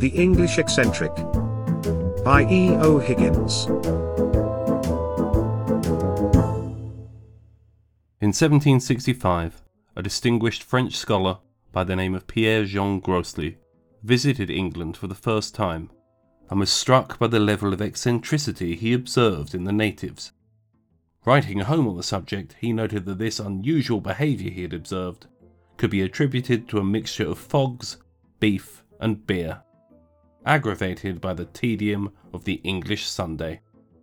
The English Eccentric by E. O. Higgins. In 1765, a distinguished French scholar by the name of Pierre-Jean Grosley visited England for the first time and was struck by the level of eccentricity he observed in the natives. Writing home on the subject, he noted that this unusual behaviour he had observed could be attributed to a mixture of fogs, beef and beer, aggravated by the tedium of the English Sunday.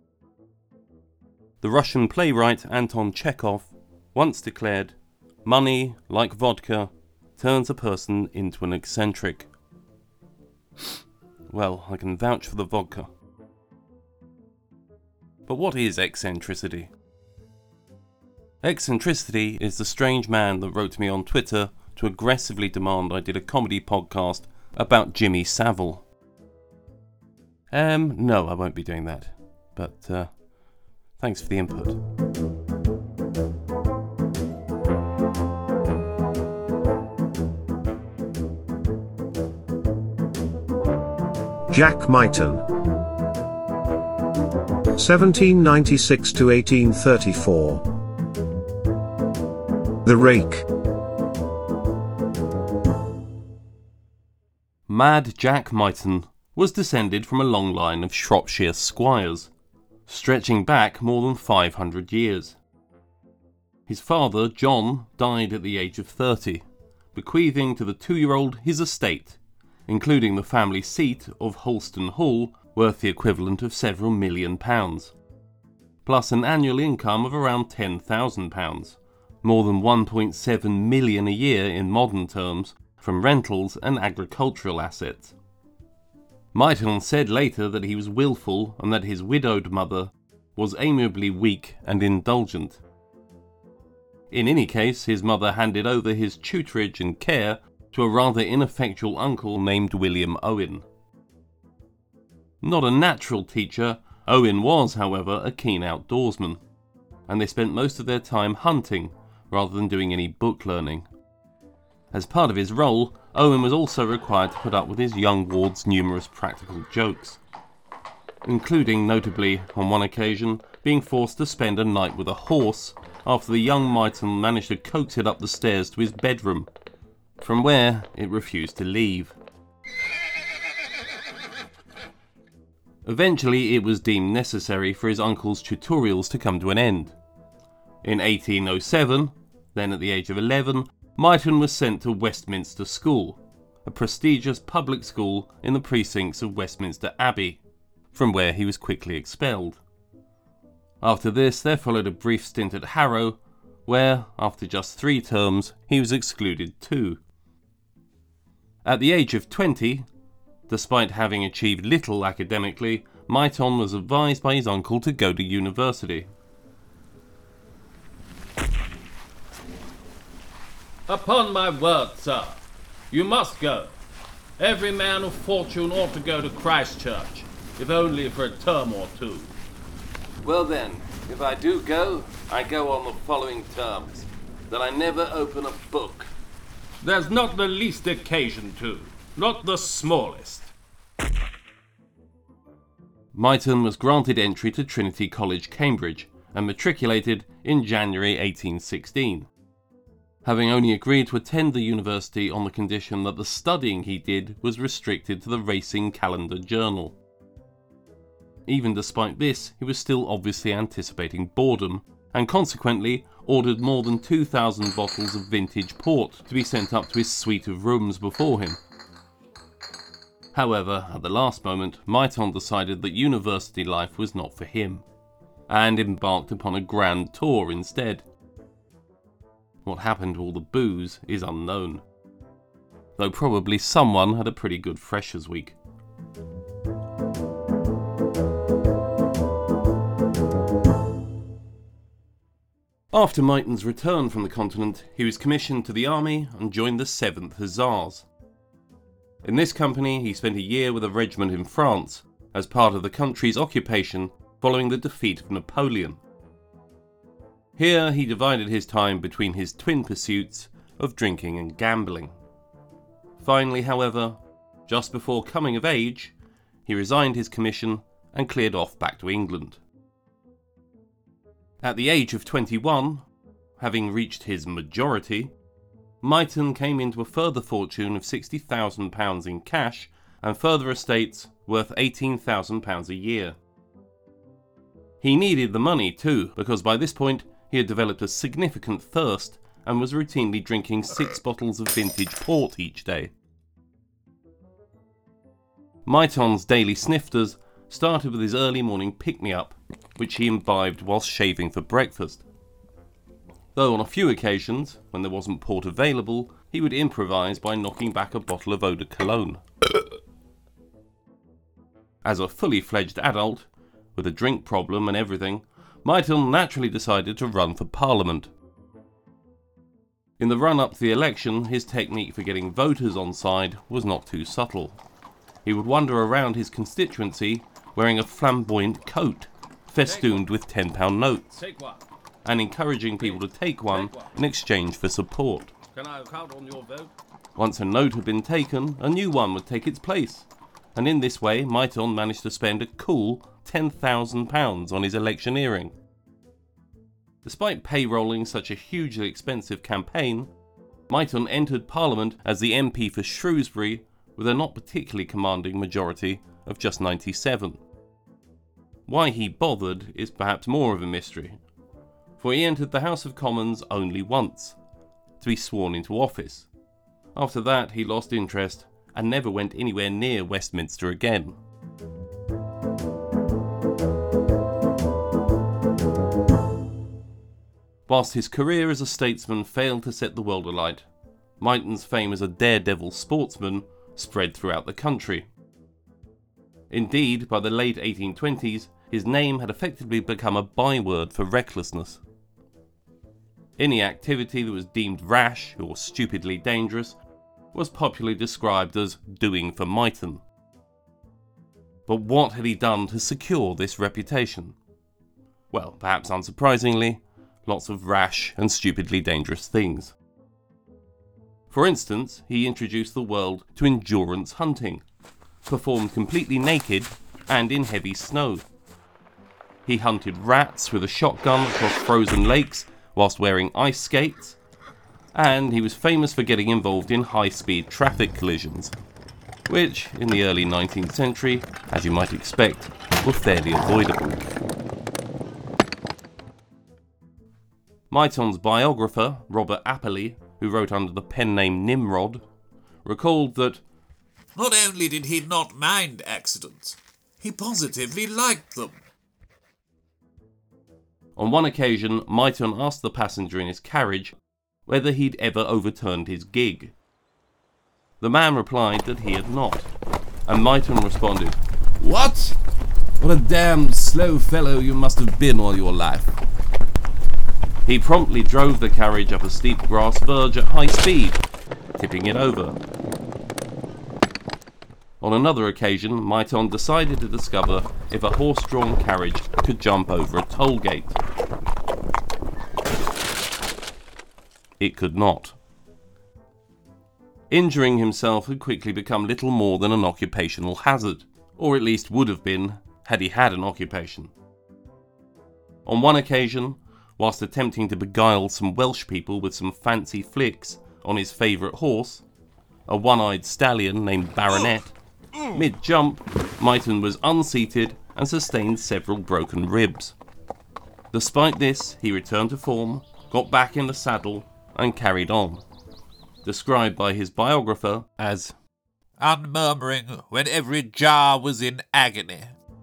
The Russian playwright Anton Chekhov once declared, "Money, like vodka, turns a person into an eccentric." Well, I can vouch for the vodka. But what is eccentricity? Eccentricity is the strange man that wrote to me on Twitter to aggressively demand I did a comedy podcast about Jimmy Savile. No, I won't be doing that. But, thanks for the input. Jack Myton, 1796 to 1834. The Rake. Mad Jack Myton was descended from a long line of Shropshire squires, stretching back more than 500 years. His father, John, died at the age of 30, bequeathing to the 2-year-old his estate, including the family seat of Holston Hall, worth the equivalent of several £1,000,000, plus an annual income of around £10,000, more than 1.7 million a year in modern terms, from rentals and agricultural assets. Myton said later that he was willful and that his widowed mother was amiably weak and indulgent. In any case, his mother handed over his tutorage and care to a rather ineffectual uncle named William Owen. Not a natural teacher, Owen was, however, a keen outdoorsman, and they spent most of their time hunting rather than doing any book learning. As part of his role, Owen was also required to put up with his young ward's numerous practical jokes, including, notably, on one occasion, being forced to spend a night with a horse after the young Myton managed to coax it up the stairs to his bedroom, from where it refused to leave. Eventually, it was deemed necessary for his uncle's tutorials to come to an end. In 1807, then at the age of 11, Myton was sent to Westminster School, a prestigious public school in the precincts of Westminster Abbey, from where he was quickly expelled. After this, there followed a brief stint at Harrow, where, after just 3 terms, he was excluded too. At the age of 20, despite having achieved little academically, Myton was advised by his uncle to go to university. "Upon my word, sir, you must go. Every man of fortune ought to go to Christ Church, if only for a term or 2. Well then, if I do go, I go on the following terms: that I never open a book." There's not the least occasion to, not the smallest. Myton was granted entry to Trinity College, Cambridge, and matriculated in January 1816, having only agreed to attend the university on the condition that the studying he did was restricted to the Racing Calendar Journal. Even despite this, he was still obviously anticipating boredom, and consequently ordered more than 2,000 bottles of vintage port to be sent up to his suite of rooms before him. However, at the last moment, Myton decided that university life was not for him, and embarked upon a grand tour instead. What happened to all the booze is unknown, though probably someone had a pretty good Freshers' Week. After Myton's return from the continent, he was commissioned to the army and joined the 7th Hussars. In this company, he spent a year with a regiment in France as part of the country's occupation following the defeat of Napoleon. Here he divided his time between his twin pursuits of drinking and gambling. Finally, however, Just before coming of age, he resigned his commission and cleared off back to England. At the age of 21, having reached his majority, Myton came into a further fortune of £60,000 in cash and further estates worth £18,000 a year. He needed the money too, because by this point he had developed a significant thirst and was routinely drinking 6 bottles of vintage port each day. Myton's daily snifters started with his early morning pick-me-up, which he imbibed whilst shaving for breakfast. Though on a few occasions, when there wasn't port available, he would improvise by knocking back a bottle of eau de cologne. As a fully fledged adult, with a drink problem and everything, Myton naturally decided to run for Parliament. In the run-up to the election, his technique for getting voters on side was not too subtle. He would wander around his constituency wearing a flamboyant coat, festooned with £10 notes, and encouraging people to take one in exchange for support. Can I count on your vote? Once a note had been taken, a new one would take its place, and in this way Myton managed to spend a cool £10,000 on his electioneering. Despite payrolling such a hugely expensive campaign, Myton entered Parliament as the MP for Shrewsbury with a not particularly commanding majority of just 97. Why he bothered is perhaps more of a mystery, for he entered the House of Commons only once, to be sworn into office. After that he lost interest and never went anywhere near Westminster again. Whilst his career as a statesman failed to set the world alight, Myton's fame as a daredevil sportsman spread throughout the country. Indeed, by the late 1820s, his name had effectively become a byword for recklessness. Any activity that was deemed rash or stupidly dangerous was popularly described as doing for Myton. But what had he done to secure this reputation? Well, perhaps unsurprisingly, lots of rash and stupidly dangerous things. For instance, he introduced the world to endurance hunting, performed completely naked and in heavy snow. He hunted rats with a shotgun across frozen lakes whilst wearing ice skates, and he was famous for getting involved in high-speed traffic collisions, which, in the early 19th century, as you might expect, were fairly avoidable. Myton's biographer, Robert Appley, who wrote under the pen name Nimrod, recalled that not only did he not mind accidents, he positively liked them. On one occasion, Myton asked the passenger in his carriage whether he'd ever overturned his gig. The man replied that he had not, and Myton responded, "What? What a damned slow fellow you must have been all your life." He promptly drove the carriage up a steep grass verge at high speed, tipping it over. On another occasion, Myton decided to discover if a horse-drawn carriage could jump over a toll gate. It could not. Injuring himself had quickly become little more than an occupational hazard, or at least would have been had he had an occupation. On one occasion, whilst attempting to beguile some Welsh people with some fancy flicks on his favourite horse, a one-eyed stallion named Baronet, mid-jump, Myton was unseated and sustained several broken ribs. Despite this, he returned to form, got back in the saddle, and carried on. Described by his biographer as unmurmuring when every jar was in agony.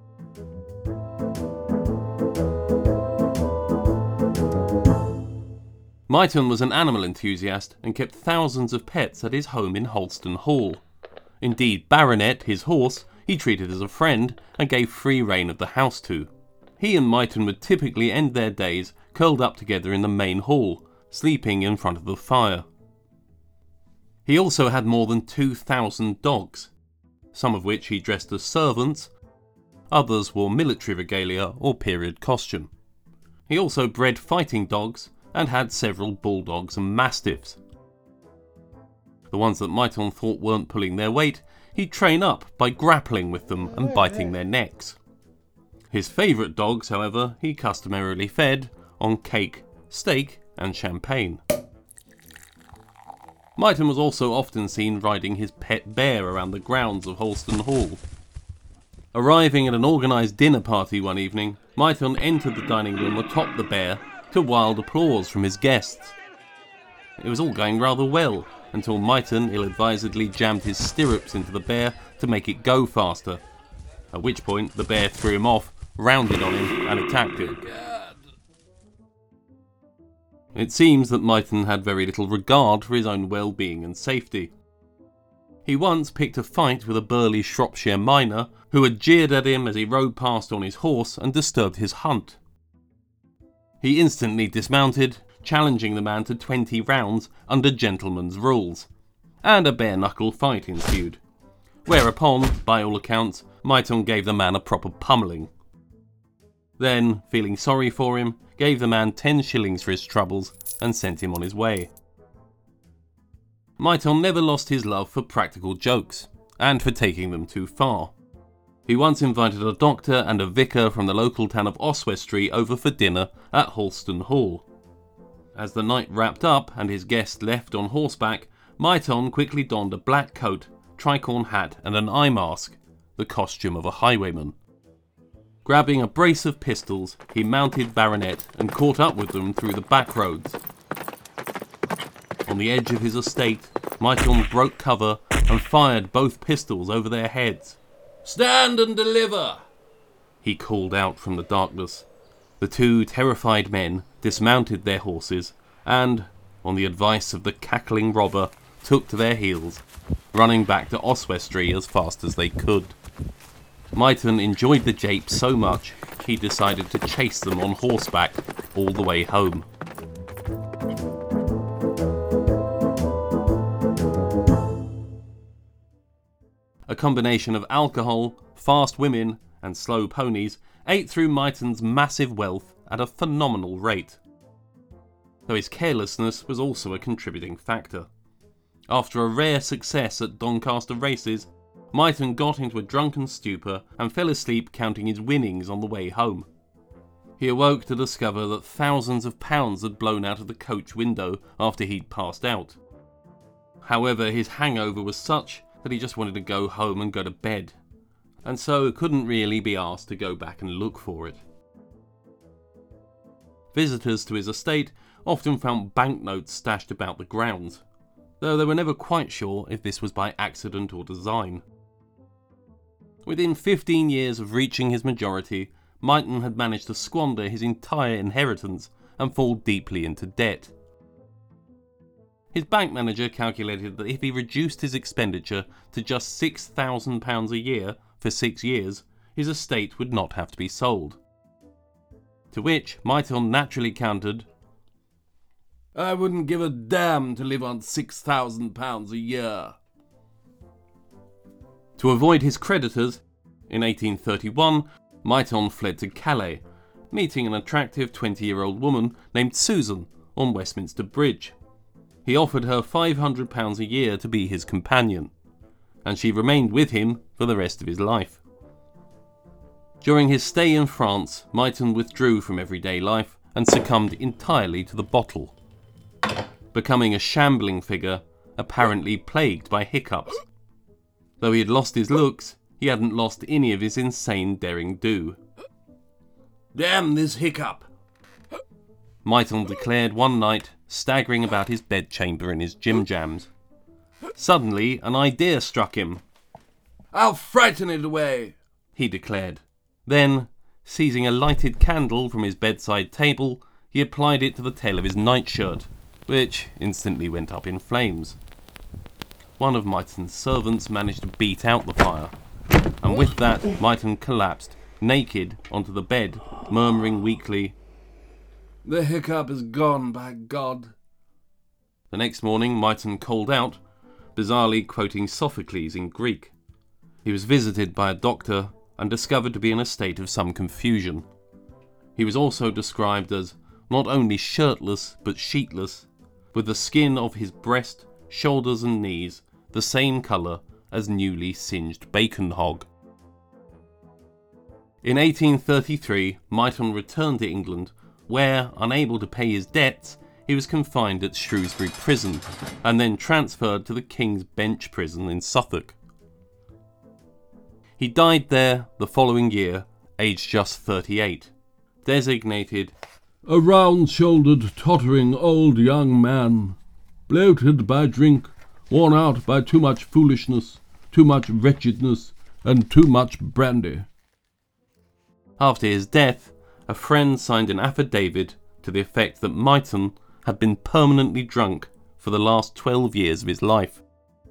Myton was an animal enthusiast and kept thousands of pets at his home in Holston Hall. Indeed, Baronet, his horse, he treated as a friend and gave free rein of the house to. He and Myton would typically end their days curled up together in the main hall, sleeping in front of the fire. He also had more than 2,000 dogs, some of which he dressed as servants, others wore military regalia or period costume. He also bred fighting dogs and had several bulldogs and mastiffs. The ones that Myton thought weren't pulling their weight, he'd train up by grappling with them and biting their necks. His favourite dogs, however, he customarily fed on cake, steak and champagne. Myton was also often seen riding his pet bear around the grounds of Holston Hall. Arriving at an organised dinner party one evening, Myton entered the dining room atop the bear to wild applause from his guests. It was all going rather well, until Myton ill-advisedly jammed his stirrups into the bear to make it go faster, at which point the bear threw him off, rounded on him and attacked him. It seems that Myton had very little regard for his own well-being and safety. He once picked a fight with a burly Shropshire miner who had jeered at him as he rode past on his horse and disturbed his hunt. He instantly dismounted, challenging the man to 20 rounds under gentleman's rules, and a bare-knuckle fight ensued, whereupon, by all accounts, Myton gave the man a proper pummeling. Then, feeling sorry for him, gave the man 10 shillings for his troubles and sent him on his way. Myton never lost his love for practical jokes, and for taking them too far. He once invited a doctor and a vicar from the local town of Oswestry over for dinner at Holston Hall. As the night wrapped up and his guest left on horseback, Myton quickly donned a black coat, tricorn hat and an eye mask, the costume of a highwayman. Grabbing a brace of pistols, he mounted Baronet and caught up with them through the back roads. On the edge of his estate, Myton broke cover and fired both pistols over their heads. Stand and deliver! He called out from the darkness. The two terrified men dismounted their horses and, on the advice of the cackling robber, took to their heels, running back to Oswestry as fast as they could. Myton enjoyed the jape so much, he decided to chase them on horseback all the way home. A combination of alcohol, fast women, and slow ponies ate through Myton's massive wealth at a phenomenal rate. Though his carelessness was also a contributing factor. After a rare success at Doncaster races, Myton got into a drunken stupor and fell asleep counting his winnings on the way home. He awoke to discover that thousands of pounds had blown out of the coach window after he'd passed out. However, his hangover was such that he just wanted to go home and go to bed, and so couldn't really be asked to go back and look for it. Visitors to his estate often found banknotes stashed about the grounds, though they were never quite sure if this was by accident or design. Within 15 years of reaching his majority, Myton had managed to squander his entire inheritance and fall deeply into debt. His bank manager calculated that if he reduced his expenditure to just £6,000 a year for 6 years, his estate would not have to be sold. To which Myton naturally countered, I wouldn't give a damn to live on £6,000 a year. To avoid his creditors, in 1831, Myton fled to Calais, meeting an attractive 20-year-old woman named Susan on Westminster Bridge. He offered her £500 a year to be his companion, and she remained with him for the rest of his life. During his stay in France, Myton withdrew from everyday life and succumbed entirely to the bottle, becoming a shambling figure, apparently plagued by hiccups. Though he had lost his looks, he hadn't lost any of his insane daring-do. Damn this hiccup! Myton declared one night, staggering about his bedchamber in his gym-jams. Suddenly, an idea struck him. I'll frighten it away, he declared. Then, seizing a lighted candle from his bedside table, he applied it to the tail of his nightshirt, which instantly went up in flames. One of Myton's servants managed to beat out the fire, and with that, Myton collapsed, naked, onto the bed, murmuring weakly, The hiccup is gone, by God. The next morning, Myton called out, bizarrely quoting Sophocles in Greek. He was visited by a doctor and discovered to be in a state of some confusion. He was also described as not only shirtless but sheetless, with the skin of his breast, shoulders and knees the same colour as newly singed bacon hog. In 1833, Myton returned to England, where, unable to pay his debts, he was confined at Shrewsbury Prison, and then transferred to the King's Bench Prison in Suffolk. He died there the following year, aged just 38, designated a round-shouldered, tottering old young man, bloated by drink, worn out by too much foolishness, too much wretchedness, and too much brandy. After his death, a friend signed an affidavit to the effect that Myton had been permanently drunk for the last 12 years of his life.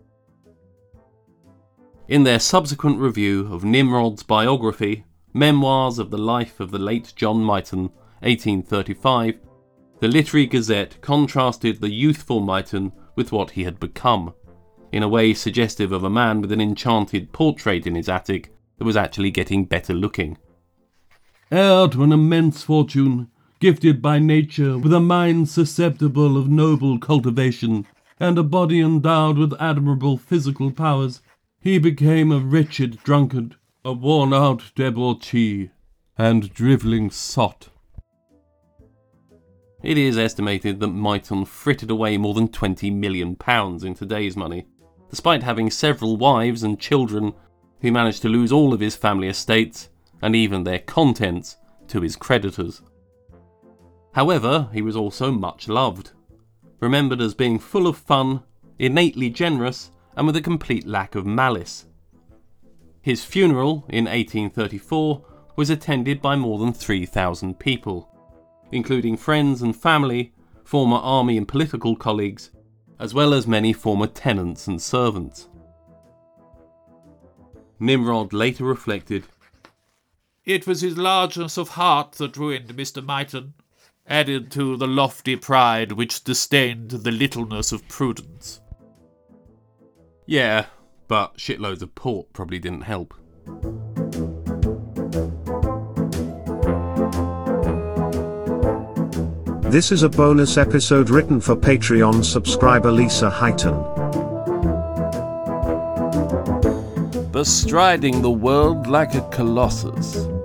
In their subsequent review of Nimrod's biography, Memoirs of the Life of the Late John Myton, 1835, the Literary Gazette contrasted the youthful Myton with what he had become, in a way suggestive of a man with an enchanted portrait in his attic that was actually getting better looking. Heir to an immense fortune, gifted by nature with a mind susceptible of noble cultivation, and a body endowed with admirable physical powers, he became a wretched drunkard, a worn-out debauchee, and drivelling sot. It is estimated that Myton frittered away more than £20 million in today's money, despite having several wives and children who managed to lose all of his family estates, and even their contents, to his creditors. However, he was also much loved, remembered as being full of fun, innately generous, and with a complete lack of malice. His funeral in 1834 was attended by more than 3,000 people, including friends and family, former army and political colleagues, as well as many former tenants and servants. Nimrod later reflected, "It was his largeness of heart that ruined Mr. Myton, added to the lofty pride which disdained the littleness of prudence." Yeah, but shitloads of port probably didn't help. This is a bonus episode written for Patreon subscriber Lisa Highton. Bestriding the world like a colossus,